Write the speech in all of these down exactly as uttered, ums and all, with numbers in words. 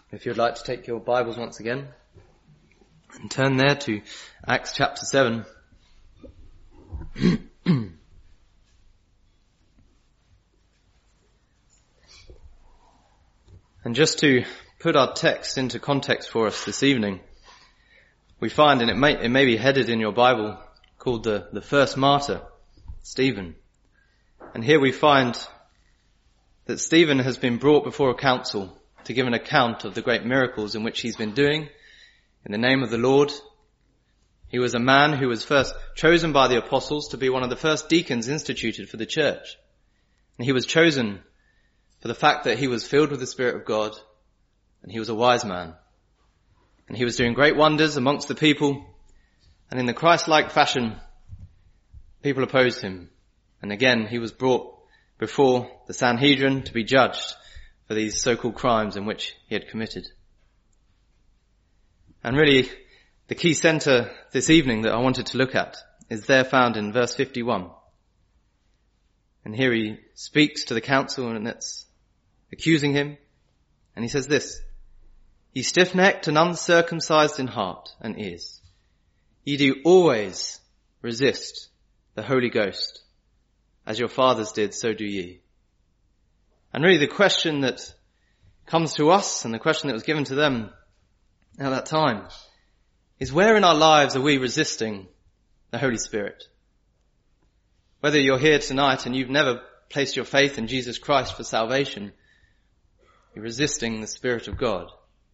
If you'd like to take your Bibles once again and turn there to Acts chapter seven. And just to put our text into context for us this evening, we find, and it may, it may be headed in your Bible, called the, the first martyr, Stephen. And here we find that Stephen has been brought before a council to give an account of the great miracles in which he's been doing in the name of the Lord. He was a man who was first chosen by the apostles to be one of the first deacons instituted for the church. And he was chosen for the fact that he was filled with the Spirit of God, and he was a wise man. And he was doing great wonders amongst the people, and in the Christ-like fashion, people opposed him. And again, he was brought before the Sanhedrin to be judged for these so-called crimes in which he had committed. And really, the key centre this evening that I wanted to look at is there found in verse fifty-one. And here he speaks to the council and it's accusing him. And he says this: "Ye stiff-necked and uncircumcised in heart and ears, ye do always resist the Holy Ghost. As your fathers did, so do ye." And really the question that comes to us, and the question that was given to them at that time, is where in our lives are we resisting the Holy Spirit? Whether you're here tonight and you've never placed your faith in Jesus Christ for salvation, you're resisting the Spirit of God.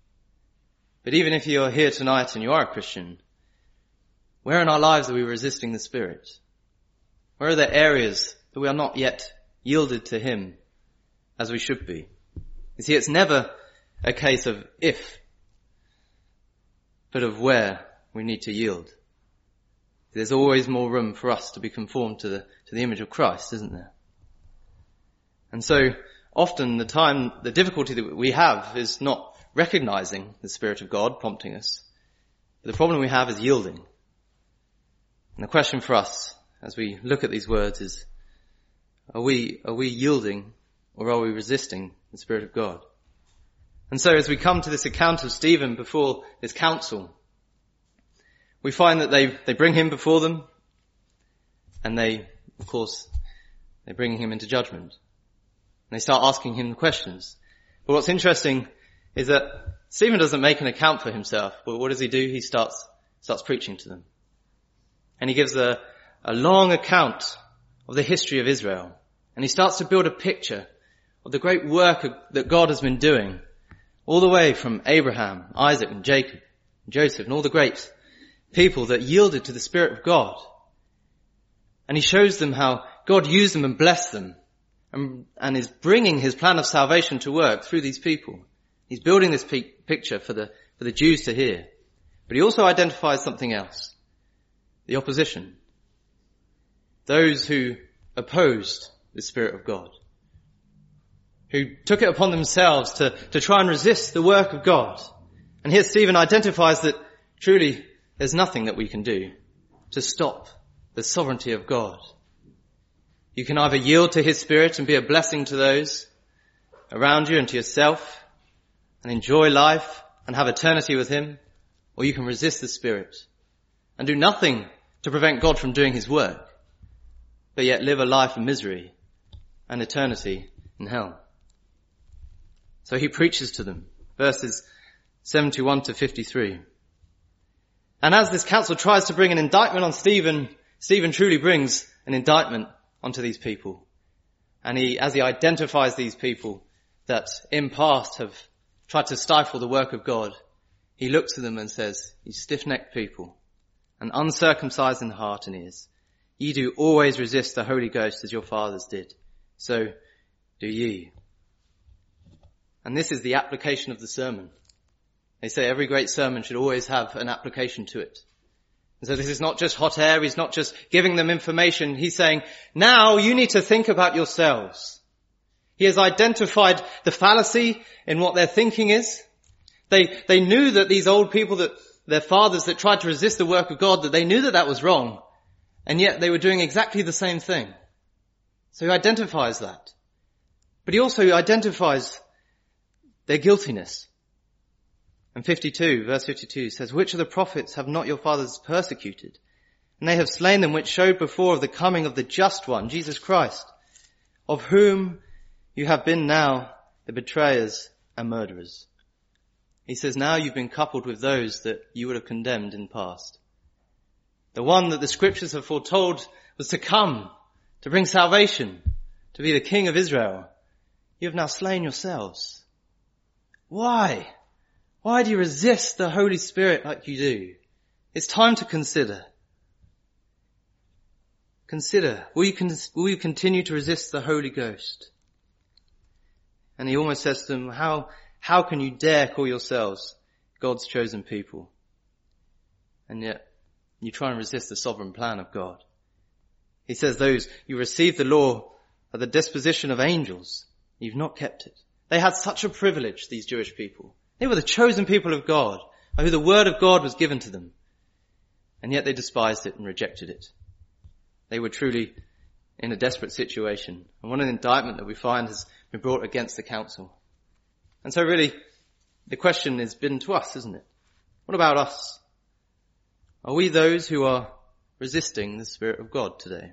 But even if you're here tonight and you are a Christian, where in our lives are we resisting the Spirit? Where are there areas that we are not yet yielded to Him as we should be? You see, it's never a case of if, but of where we need to yield. There's always more room for us to be conformed to the, to the image of Christ, isn't there? And so often the time, the difficulty that we have is not recognizing the Spirit of God prompting us. But the problem we have is yielding. And the question for us as we look at these words is, are we, are we yielding or are we resisting the Spirit of God? And so as we come to this account of Stephen before this council, we find that they, they bring him before them and they, of course, they're bringing him into judgment. And they start asking him questions. But what's interesting is that Stephen doesn't make an account for himself, but what does he do? He starts, starts preaching to them. And he gives a, a long account of the history of Israel. And he starts to build a picture of the great work of, that God has been doing all the way from Abraham, Isaac and Jacob, and Joseph and all the great people that yielded to the Spirit of God. And he shows them how God used them and blessed them and, and is bringing his plan of salvation to work through these people. He's building this p- picture for the, for the Jews to hear. But he also identifies something else: the opposition. Those who opposed the Spirit of God, who took it upon themselves to, to try and resist the work of God. And here Stephen identifies that truly there's nothing that we can do to stop the sovereignty of God. You can either yield to his Spirit and be a blessing to those around you and to yourself and enjoy life and have eternity with him, or you can resist the Spirit and do nothing to prevent God from doing his work, but yet live a life of misery and eternity in hell. So he preaches to them, verses seventy-one to fifty-three. And as this council tries to bring an indictment on Stephen, Stephen truly brings an indictment onto these people. And he, as he identifies these people that in past have tried to stifle the work of God, he looks at them and says, "You stiff-necked people, and uncircumcised in heart and ears, ye do always resist the Holy Ghost as your fathers did. So do ye." And this is the application of the sermon. They say every great sermon should always have an application to it. And so this is not just hot air. He's not just giving them information. He's saying, now you need to think about yourselves. He has identified the fallacy in what their thinking is. They, they knew that these old people, that their fathers that tried to resist the work of God, that they knew that that was wrong. And yet they were doing exactly the same thing. So he identifies that. But he also identifies their guiltiness. And fifty-two, verse fifty-two says, which of the prophets have not your fathers persecuted? And they have slain them which showed before of the coming of the just one, Jesus Christ, of whom you have been now the betrayers and murderers. He says, now you've been coupled with those that you would have condemned in the past. The one that the scriptures have foretold was to come, to bring salvation, to be the King of Israel. You have now slain yourselves. Why? Why do you resist the Holy Spirit like you do? It's time to consider. Consider, will you, con- will you continue to resist the Holy Ghost? And he almost says to them, how, how can you dare call yourselves God's chosen people? And yet, you try and resist the sovereign plan of God. He says those, you received the law at the disposition of angels. You've not kept it. They had such a privilege, these Jewish people. They were the chosen people of God, by who the word of God was given to them. And yet they despised it and rejected it. They were truly in a desperate situation. And what an indictment that we find has been brought against the council. And so really, the question is been to us, isn't it? What about us? Are we those who are resisting the Spirit of God today?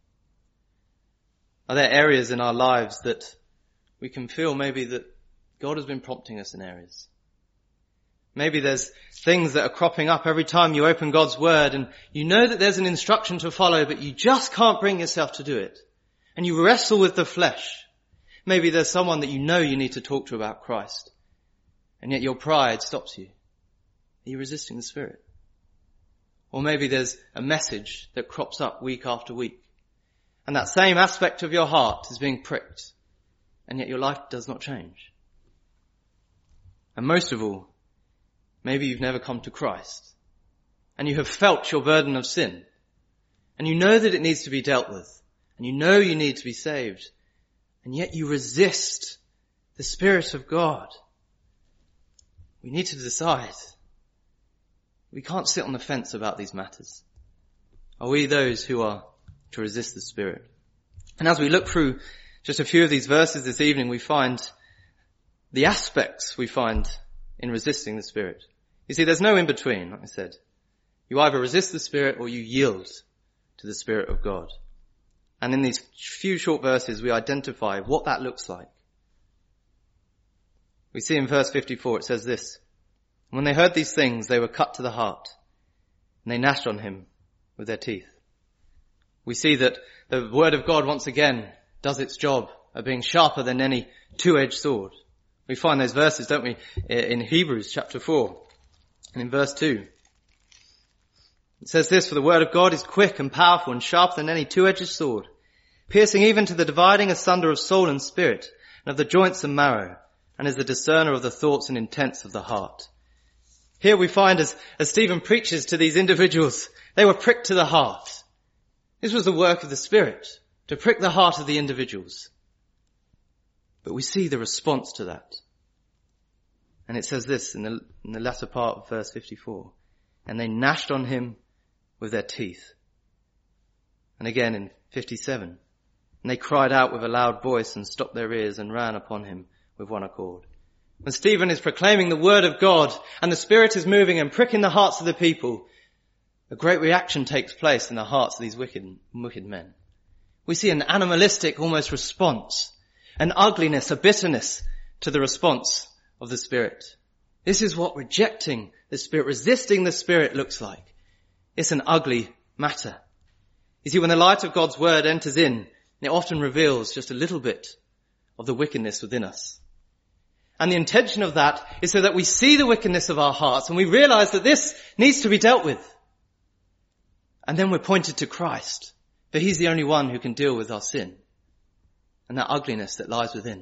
Are there areas in our lives that we can feel maybe that God has been prompting us in areas? Maybe there's things that are cropping up every time you open God's word and you know that there's an instruction to follow, but you just can't bring yourself to do it. And you wrestle with the flesh. Maybe there's someone that you know you need to talk to about Christ, and yet your pride stops you. Are you resisting the Spirit? Or maybe there's a message that crops up week after week, and that same aspect of your heart is being pricked, and yet your life does not change. And most of all, maybe you've never come to Christ, and you have felt your burden of sin, and you know that it needs to be dealt with, and you know you need to be saved, and yet you resist the Spirit of God. We need to decide. We can't sit on the fence about these matters. Are we those who are to resist the Spirit? And as we look through just a few of these verses this evening, we find the aspects we find in resisting the Spirit. You see, there's no in between, like I said. You either resist the Spirit or you yield to the Spirit of God. And in these few short verses, we identify what that looks like. We see in verse fifty-four, it says this: when they heard these things, they were cut to the heart, and they gnashed on him with their teeth. We see that the word of God once again does its job of being sharper than any two-edged sword. We find those verses, don't we, in Hebrews chapter four and in verse two. It says this: for the word of God is quick and powerful and sharper than any two-edged sword, piercing even to the dividing asunder of soul and spirit and of the joints and marrow, and is the discerner of the thoughts and intents of the heart. Here we find as, as Stephen preaches to these individuals, they were pricked to the heart. This was the work of the Spirit, to prick the heart of the individuals. But we see the response to that. And it says this in the, in the latter part of verse fifty-four. And they gnashed on him with their teeth. And again in fifty-seven. And they cried out with a loud voice and stopped their ears and ran upon him with one accord. When Stephen is proclaiming the word of God and the Spirit is moving and pricking the hearts of the people, a great reaction takes place in the hearts of these wicked, wicked men. We see an animalistic almost response, an ugliness, a bitterness to the response of the Spirit. This is what rejecting the Spirit, resisting the Spirit looks like. It's an ugly matter. You see, when the light of God's word enters in, it often reveals just a little bit of the wickedness within us. And the intention of that is so that we see the wickedness of our hearts and we realize that this needs to be dealt with. And then we're pointed to Christ, for he's the only one who can deal with our sin and that ugliness that lies within.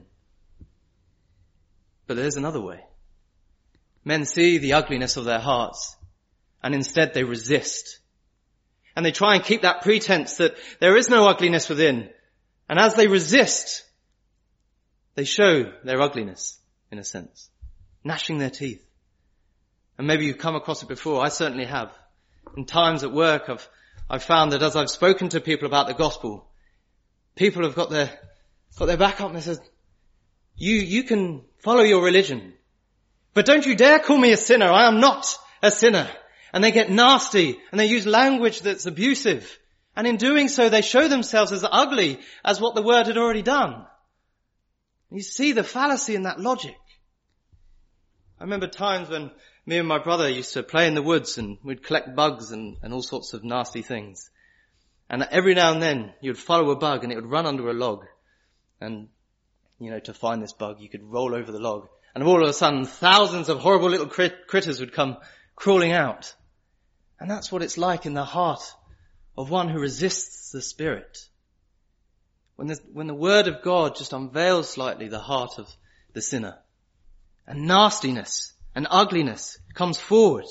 But there's another way. Men see the ugliness of their hearts and instead they resist. And they try and keep that pretense that there is no ugliness within. And as they resist, they show their ugliness, in a sense, gnashing their teeth. And maybe you've come across it before. I certainly have. In times at work, I've, I've found that as I've spoken to people about the gospel, people have got their, got their back up and they said, you, you can follow your religion, But don't you dare call me a sinner. I am not a sinner. And they get nasty and they use language that's abusive. And in doing so, they show themselves as ugly as what the word had already done. You see the fallacy in that logic. I remember times when me and my brother used to play in the woods and we'd collect bugs and, and all sorts of nasty things. And every now and then you'd follow a bug and it would run under a log. And, you know, to find this bug, you could roll over the log. And all of a sudden, thousands of horrible little crit- critters would come crawling out. And that's what it's like in the heart of one who resists the Spirit. When the, when the Word of God just unveils slightly the heart of the sinner, and nastiness and ugliness comes forward.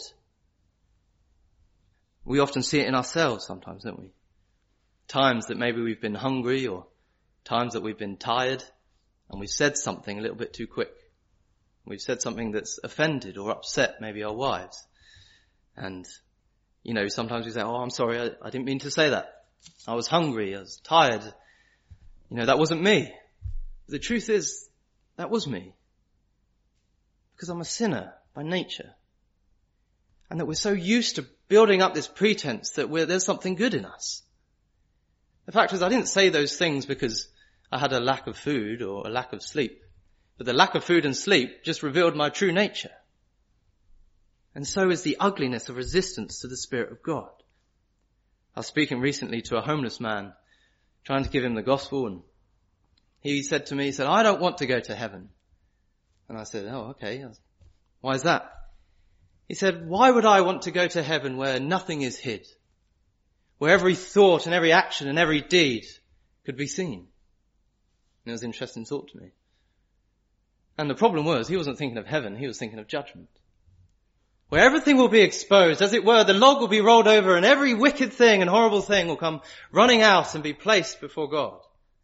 We often see it in ourselves sometimes, don't we? Times that maybe we've been hungry, or times that we've been tired and we've said something a little bit too quick. We've said something that's offended or upset maybe our wives. And, you know, sometimes we say, oh, I'm sorry, I, I didn't mean to say that. I was hungry, I was tired. You know, that wasn't me. The truth is, that was me. Because I'm a sinner by nature. And that we're so used to building up this pretense that we're, there's something good in us. The fact is, I didn't say those things because I had a lack of food or a lack of sleep. But the lack of food and sleep just revealed my true nature. And so is the ugliness of resistance to the Spirit of God. I was speaking recently to a homeless man, trying to give him the gospel, and he said to me, he said, I don't want to go to heaven. And I said, oh, okay. Why is that? He said, why would I want to go to heaven where nothing is hid? Where every thought and every action and every deed could be seen? And it was an interesting thought to me. And the problem was, he wasn't thinking of heaven, he was thinking of judgment. Where everything will be exposed, as it were, the log will be rolled over and every wicked thing and horrible thing will come running out and be placed before God.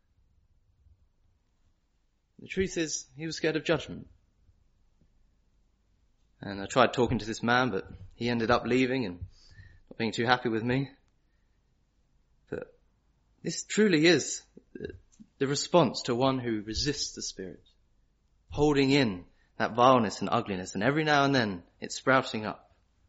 The truth is, he was scared of judgment. And I tried talking to this man, but he ended up leaving and not being too happy with me. But this truly is the response to one who resists the Spirit, holding in that vileness and ugliness, and every now and then it's sprouting up.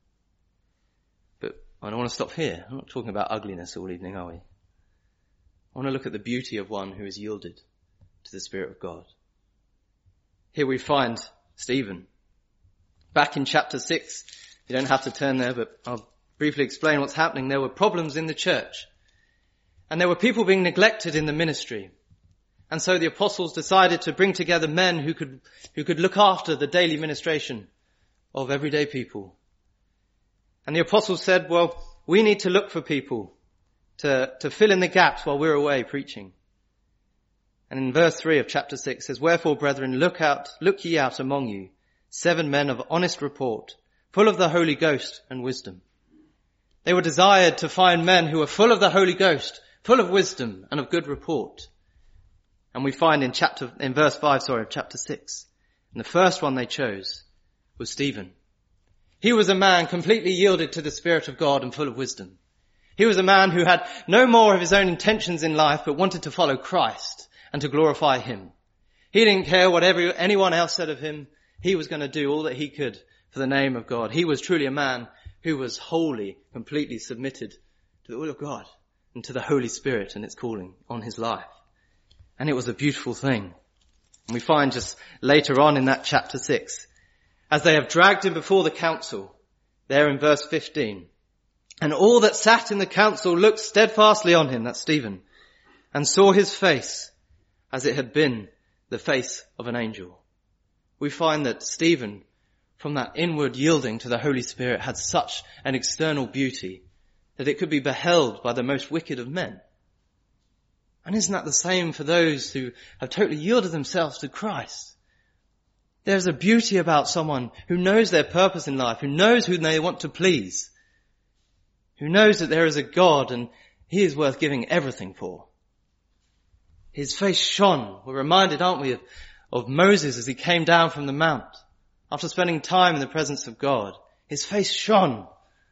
But I don't want to stop here. I'm not talking about ugliness all evening, are we? I want to look at the beauty of one who is yielded to the Spirit of God. Here we find Stephen. Back in chapter six, you don't have to turn there, but I'll briefly explain what's happening. There were problems in the church, and there were people being neglected in the ministry. And so the apostles decided to bring together men who could, who could look after the daily ministration of everyday people. And the apostles said, well, we need to look for people to, to fill in the gaps while we're away preaching. And in verse three of chapter six it says, wherefore, brethren, look out, look ye out among you seven men of honest report, full of the Holy Ghost and wisdom. They were desired to find men who were full of the Holy Ghost, full of wisdom and of good report. And we find in chapter, in verse five, sorry, of chapter six, and the first one they chose was Stephen. He was a man completely yielded to the Spirit of God and full of wisdom. He was a man who had no more of his own intentions in life, but wanted to follow Christ and to glorify him. He didn't care what every, anyone else said of him. He was going to do all that he could for the name of God. He was truly a man who was wholly, completely submitted to the will of God and to the Holy Spirit and its calling on his life. And it was a beautiful thing. And we find just later on in that chapter six, as they have dragged him before the council, there in verse fifteen, and all that sat in the council looked steadfastly on him, that's Stephen, and saw his face as it had been the face of an angel. We find that Stephen, from that inward yielding to the Holy Spirit, had such an external beauty that it could be beheld by the most wicked of men. And isn't that the same for those who have totally yielded themselves to Christ? There's a beauty about someone who knows their purpose in life, who knows who they want to please, who knows that there is a God and he is worth giving everything for. His face shone. We're reminded, aren't we, of, of Moses as he came down from the mount after spending time in the presence of God. His face shone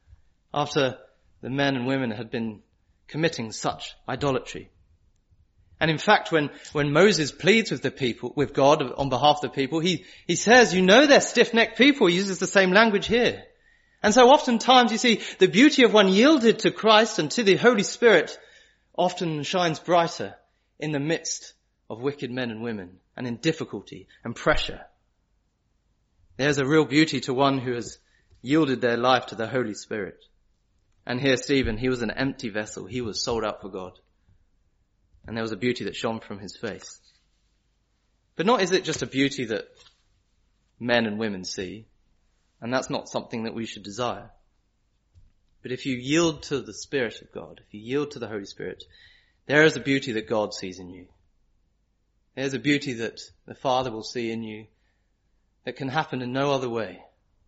after the men and women had been committing such idolatry. And in fact, when, when Moses pleads with the people, with God on behalf of the people, he, he says, you know they're stiff-necked people. He uses the same language here. And so oftentimes you see the beauty of one yielded to Christ and to the Holy Spirit often shines brighter in the midst of wicked men and women and in difficulty and pressure. There's a real beauty to one who has yielded their life to the Holy Spirit. And here Stephen, he was an empty vessel. He was sold out for God. And there was a beauty that shone from his face. But not is it just a beauty that men and women see, and that's not something that we should desire. But if you yield to the Spirit of God, if you yield to the Holy Spirit, there is a beauty that God sees in you. There's a beauty that the Father will see in you that can happen in no other way.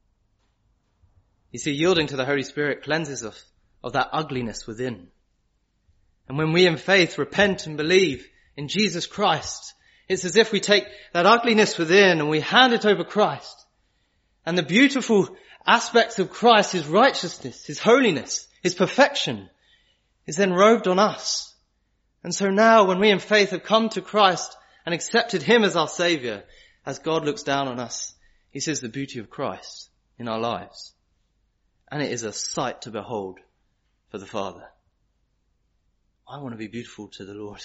You see, yielding to the Holy Spirit cleanses us of that ugliness within. And when we in faith repent and believe in Jesus Christ, it's as if we take that ugliness within and we hand it over Christ. And the beautiful aspects of Christ, his righteousness, his holiness, his perfection, is then robed on us. And so now when we in faith have come to Christ and accepted him as our Saviour, as God looks down on us, he sees the beauty of Christ in our lives. And it is a sight to behold for the Father. I want to be beautiful to the Lord.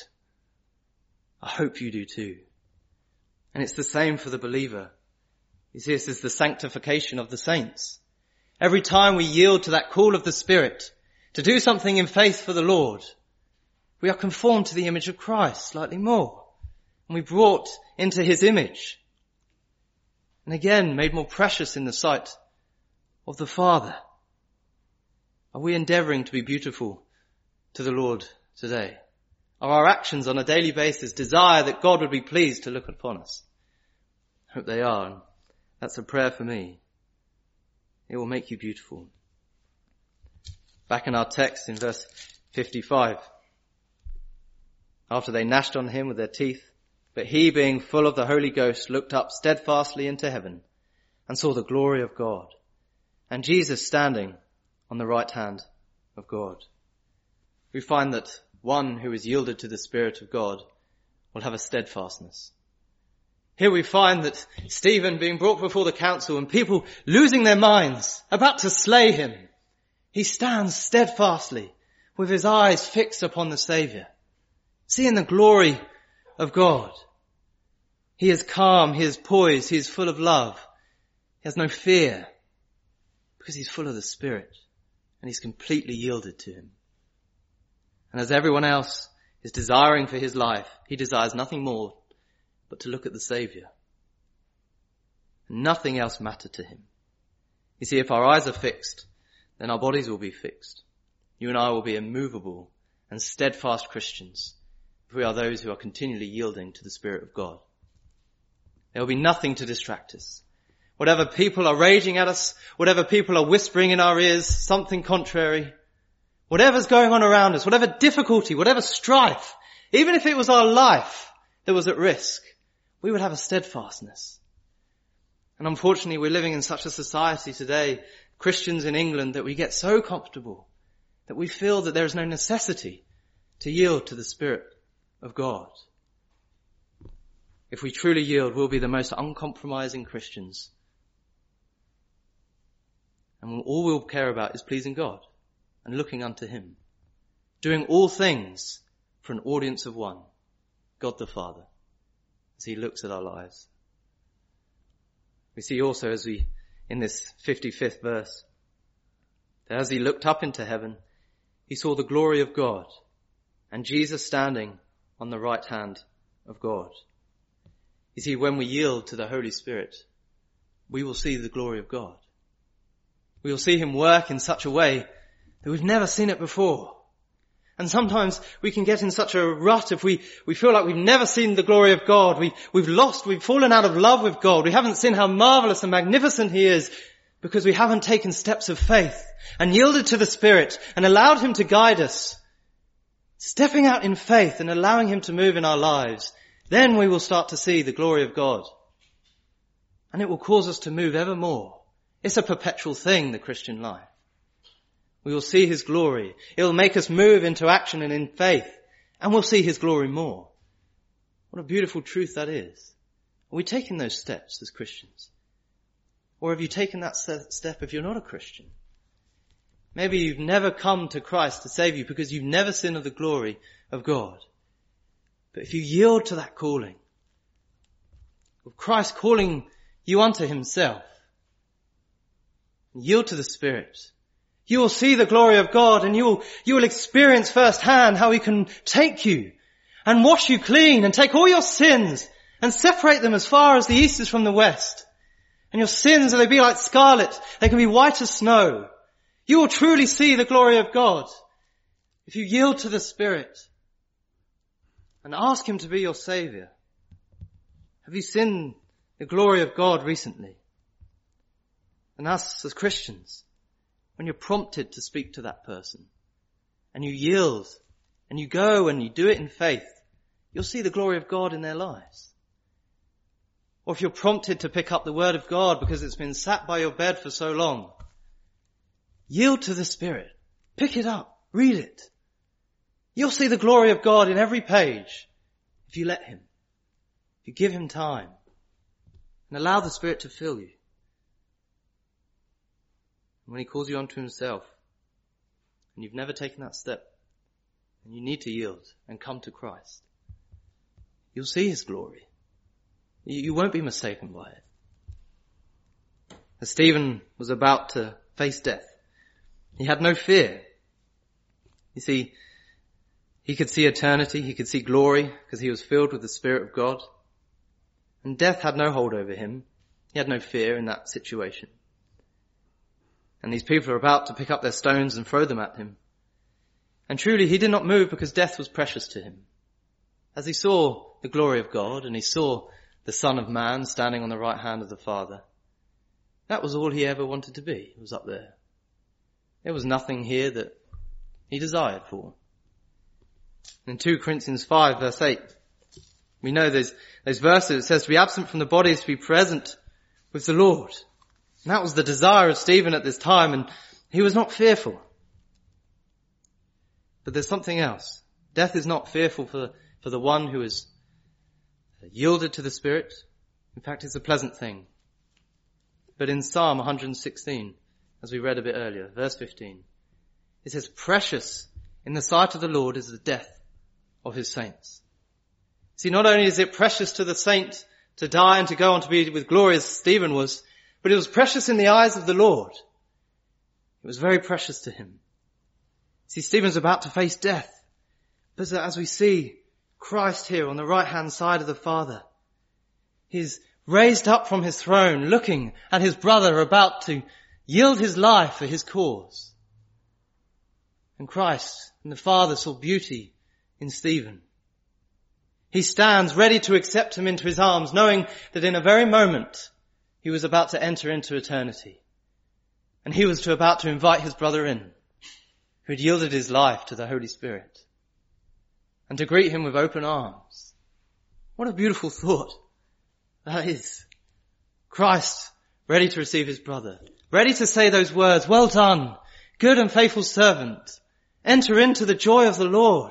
I hope you do too. And it's the same for the believer. You see, this is the sanctification of the saints. Every time we yield to that call of the Spirit to do something in faith for the Lord, we are conformed to the image of Christ slightly more. And we brought into his image. And again, made more precious in the sight of the Father. Are we endeavouring to be beautiful to the Lord today? Are our actions on a daily basis desire that God would be pleased to look upon us? I hope they are. And that's a prayer for me. It will make you beautiful. Back in our text in verse fifty-five. After they gnashed on him with their teeth, but he, being full of the Holy Ghost, looked up steadfastly into heaven and saw the glory of God and Jesus standing on the right hand of God. We find that one who is yielded to the Spirit of God will have a steadfastness. Here we find that Stephen being brought before the council and people losing their minds, about to slay him, he stands steadfastly with his eyes fixed upon the Saviour, seeing the glory of God. He is calm, he is poised, he is full of love. He has no fear because he's full of the Spirit and he's completely yielded to him. And as everyone else is desiring for his life, he desires nothing more but to look at the Saviour. Nothing else mattered to him. You see, if our eyes are fixed, then our bodies will be fixed. You and I will be immovable and steadfast Christians if we are those who are continually yielding to the Spirit of God. There will be nothing to distract us. Whatever people are raging at us, whatever people are whispering in our ears, something contrary, whatever's going on around us, whatever difficulty, whatever strife, even if it was our life that was at risk, we would have a steadfastness. And unfortunately, we're living in such a society today, Christians in England, that we get so comfortable that we feel that there is no necessity to yield to the Spirit of God. If we truly yield, we'll be the most uncompromising Christians. And all we'll care about is pleasing God and looking unto him. Doing all things for an audience of one, God the Father, as he looks at our lives. We see also as we, in this fifty-fifth verse, that as he looked up into heaven, he saw the glory of God and Jesus standing on the right hand of God. You see, when we yield to the Holy Spirit, we will see the glory of God. We will see him work in such a way that we've never seen it before. And sometimes we can get in such a rut if we, we feel like we've never seen the glory of God. We, we've lost, we've fallen out of love with God. We haven't seen how marvelous and magnificent he is because we haven't taken steps of faith and yielded to the Spirit and allowed him to guide us. Stepping out in faith and allowing him to move in our lives, then we will start to see the glory of God. And it will cause us to move ever more. It's a perpetual thing, the Christian life. We will see his glory. It will make us move into action and in faith. And we'll see his glory more. What a beautiful truth that is. Are we taking those steps as Christians? Or have you taken that step if you're not a Christian? Maybe you've never come to Christ to save you because you've never seen of the glory of God. But if you yield to that calling, of Christ calling you unto himself, yield to the Spirit, you will see the glory of God, and you will, you will experience firsthand how he can take you and wash you clean and take all your sins and separate them as far as the east is from the west. And your sins, though they be like scarlet, they can be white as snow. You will truly see the glory of God if you yield to the Spirit and ask him to be your Saviour. Have you seen the glory of God recently? And us as Christians, when you're prompted to speak to that person and you yield and you go and you do it in faith, you'll see the glory of God in their lives. Or if you're prompted to pick up the Word of God because it's been sat by your bed for so long, yield to the Spirit. Pick it up. Read it. You'll see the glory of God in every page if you let him. If you give him time and allow the Spirit to fill you. And when he calls you unto himself and you've never taken that step and you need to yield and come to Christ, you'll see his glory. You won't be mistaken by it. As Stephen was about to face death, he had no fear. You see, he could see eternity, he could see glory because he was filled with the Spirit of God. And death had no hold over him. He had no fear in that situation. And these people are about to pick up their stones and throw them at him. And truly he did not move because death was precious to him. As he saw the glory of God and he saw the Son of Man standing on the right hand of the Father, that was all he ever wanted to be. He was up there. There was nothing here that he desired for. In two Corinthians five verse eight, we know those, those verses, it says to be absent from the body is to be present with the Lord. And that was the desire of Stephen at this time, and he was not fearful. But there's something else. Death is not fearful for, for the one who is yielded to the Spirit. In fact, it's a pleasant thing. But in Psalm one sixteen, as we read a bit earlier, verse fifteen, it says, precious in the sight of the Lord is the death of his saints. See, not only is it precious to the saint to die and to go on to be with glory as Stephen was, but it was precious in the eyes of the Lord. It was very precious to him. See, Stephen's about to face death. But as we see Christ here on the right hand side of the Father, he's raised up from his throne looking at his brother about to yield his life for his cause. And Christ and the Father saw beauty in Stephen. He stands ready to accept him into his arms, knowing that in a very moment he was about to enter into eternity. And he was to about to invite his brother in, who had yielded his life to the Holy Spirit, and to greet him with open arms. What a beautiful thought that is. Christ ready to receive his brother, ready to say those words, well done, good and faithful servant. Enter into the joy of the Lord.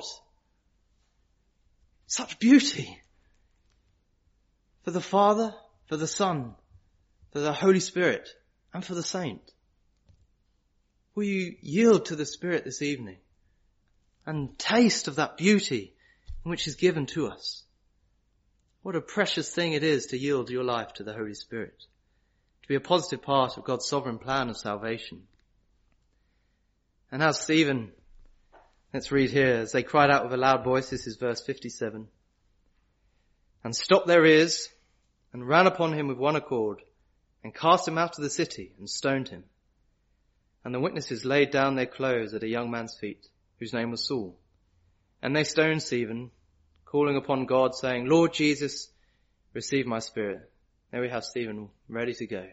Such beauty for the Father, for the Son, for the Holy Spirit, and for the saint. Will you yield to the Spirit this evening and taste of that beauty which is given to us? What a precious thing it is to yield your life to the Holy Spirit, to be a positive part of God's sovereign plan of salvation. And as Stephen, let's read here, as they cried out with a loud voice, this is verse fifty-seven, and stopped their ears and ran upon him with one accord and cast him out of the city and stoned him. And the witnesses laid down their clothes at a young man's feet, whose name was Saul. And they stoned Stephen, calling upon God, saying, Lord Jesus, receive my spirit. There we have Stephen ready to go.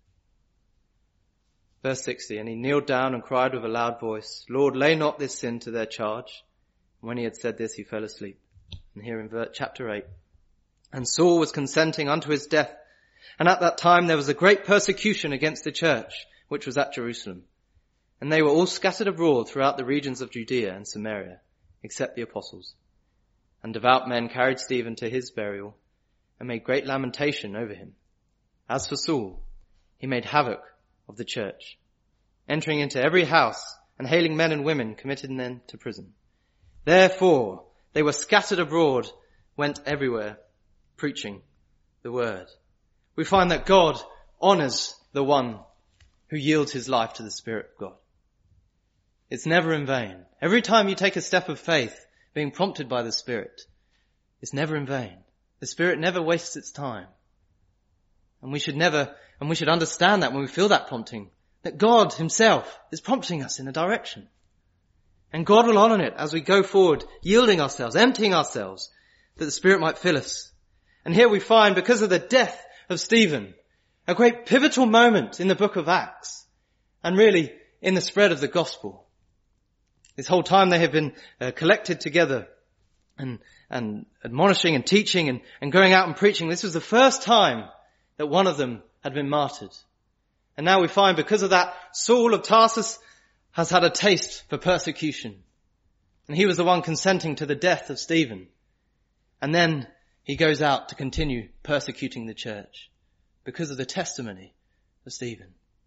Verse sixty, and he kneeled down and cried with a loud voice, Lord, lay not this sin to their charge. And when he had said this, he fell asleep. And here in chapter eight, and Saul was consenting unto his death. And at that time there was a great persecution against the church, which was at Jerusalem. And they were all scattered abroad throughout the regions of Judea and Samaria, except the apostles. And devout men carried Stephen to his burial and made great lamentation over him. As for Saul, he made havoc of the church, entering into every house and hailing men and women, committed them to prison. Therefore, they were scattered abroad, went everywhere, preaching the word. We find that God honors the one who yields his life to the Spirit of God. It's never in vain. Every time you take a step of faith, being prompted by the Spirit, it's never in vain. The Spirit never wastes its time. And we should never, and we should understand that when we feel that prompting, that God himself is prompting us in a direction. And God will honor it as we go forward, yielding ourselves, emptying ourselves, that the Spirit might fill us. And here we find, because of the death of Stephen, a great pivotal moment in the book of Acts, and really in the spread of the gospel. This whole time they have been uh, collected together and, and admonishing and teaching and, and going out and preaching. This was the first time that one of them had been martyred. And now we find, because of that, Saul of Tarsus has had a taste for persecution. And he was the one consenting to the death of Stephen. And then he goes out to continue persecuting the church because of the testimony of Stephen.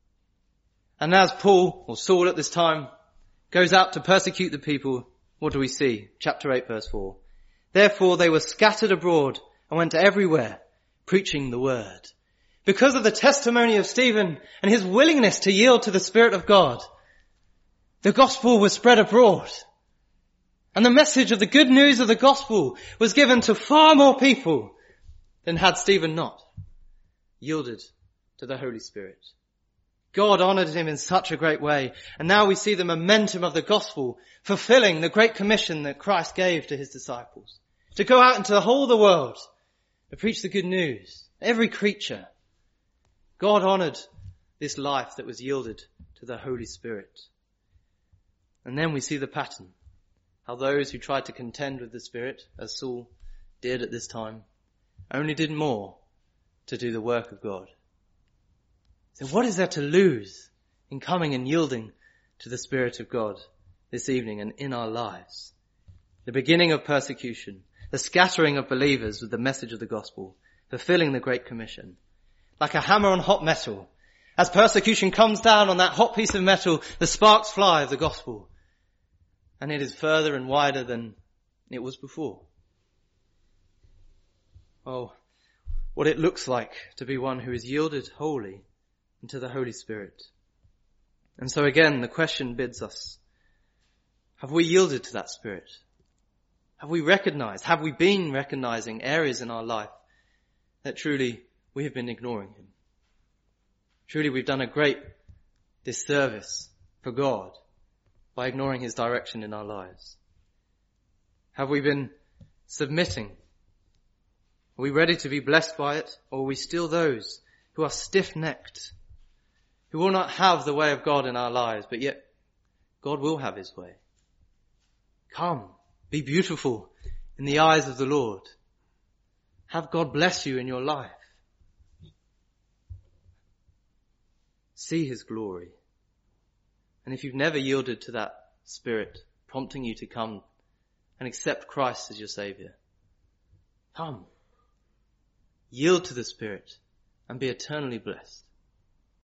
And as Paul, or Saul at this time, goes out to persecute the people, what do we see? Chapter eight, verse four. Therefore they were scattered abroad and went everywhere, preaching the word. Because of the testimony of Stephen and his willingness to yield to the Spirit of God, the gospel was spread abroad. And the message of the good news of the gospel was given to far more people than had Stephen not yielded to the Holy Spirit. God honored him in such a great way. And now we see the momentum of the gospel fulfilling the great commission that Christ gave to his disciples. To go out into the whole of the world, to preach the good news. Every creature. God honored this life that was yielded to the Holy Spirit. And then we see the pattern. How those who tried to contend with the Spirit, as Saul did at this time, only did more to do the work of God. So what is there to lose in coming and yielding to the Spirit of God this evening and in our lives? The beginning of persecution, the scattering of believers with the message of the gospel, fulfilling the Great Commission. Like a hammer on hot metal, as persecution comes down on that hot piece of metal, the sparks fly of the gospel. And it is further and wider than it was before. Oh, what it looks like to be one who is yielded wholly into the Holy Spirit. And so again, the question bids us, have we yielded to that Spirit? Have we recognized, have we been recognizing areas in our life that truly we have been ignoring him? Truly we've done a great disservice for God by ignoring his direction in our lives. Have we been submitting? Are we ready to be blessed by it? Or are we still those who are stiff-necked, who will not have the way of God in our lives, but yet God will have his way? Come, be beautiful in the eyes of the Lord. Have God bless you in your life. See his glory. And if you've never yielded to that Spirit prompting you to come and accept Christ as your Saviour, come. Yield to the Spirit and be eternally blessed.